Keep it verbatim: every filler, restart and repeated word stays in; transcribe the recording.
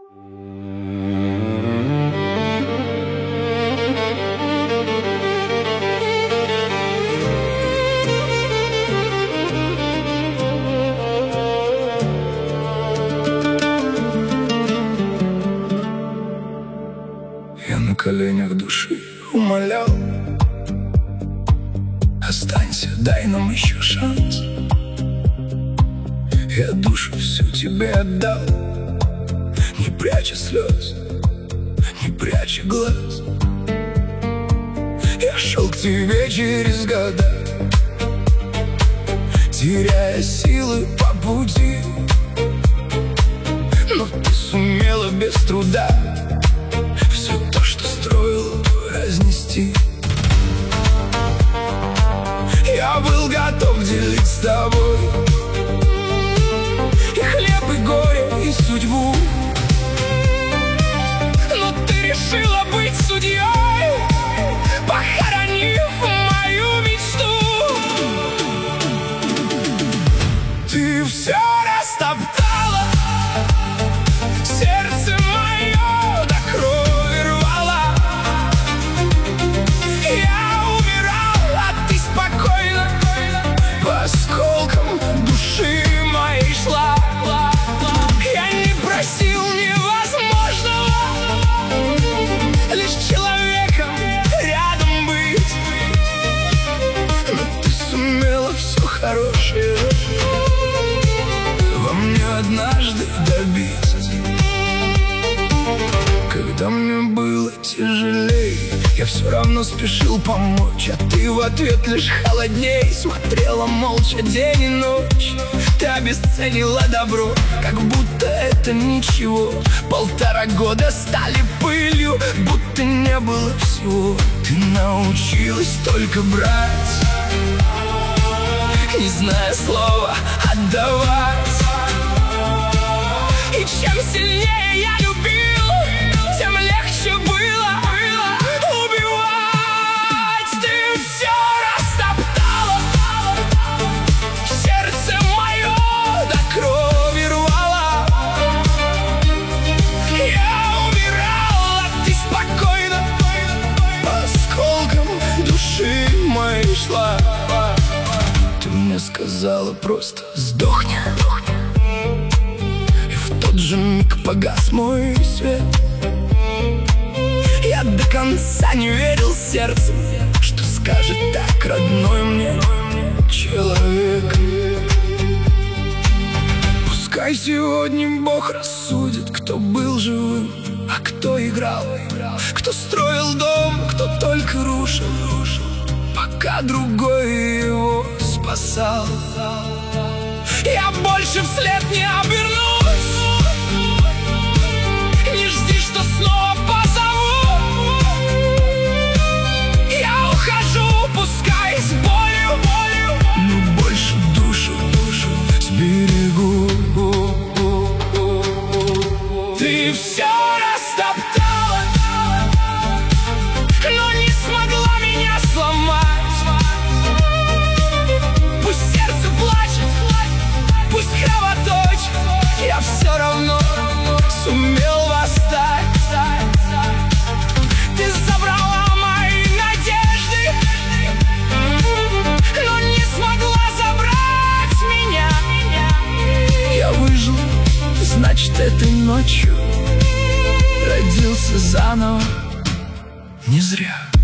Я на коленях души умолял: останься, дай нам еще шанс. Я душу всю тебе отдал, не пряча слез, не пряча глаз. Я шел к тебе через года, теряя силы по пути, но ты сумела без труда все то, что строил, разнести. Я был готов делить с тобой и хлеб, и горе, и судьбу, но ты решила быть судьей, похоронив мою мечту. Ты все растоптала, сердце мое до крови рвала. Я умирал, а ты спокойно по осколкам души моей шла. Я не просил невозможного, лишь человеком рядом быть, но ты сумела все хорошее во мне однажды добиться. Когда мне было тяжелей, я все равно спешил помочь, а ты в ответ лишь холодней смотрела молча день и ночь. Ты обесценила добро, как будто это ничего. Полтора года стали пылью, будто не было всего. Ты научилась только брать, не зная слова отдавать. И чем сильнее я любил, тем легче было убивать. Ты все растоптала, сердце мое до крови рвала. Я умирал, а ты спокойно по осколкам души моей шла. Ты мне сказала просто: сдохни. В тот же миг погас мой свет. Я до конца не верил сердцем, что скажет так родной мне человек. Пускай сегодня Бог рассудит, кто был живым, а кто играл, кто строил дом, кто только рушил, пока другой его спасал. Я больше вслед не обернусь, не жди, что снова позову. Я ухожу, пускай с болью, но больше душу, душу сберегу. Ты все растоптала, но не смогла меня сломать. Пусть сердце плачет, пусть кровоточит, я все равно сумел восстать. Ты забрала мои надежды, но не смогла забрать меня. Я выжил, значит, этой ночью родился заново не зря.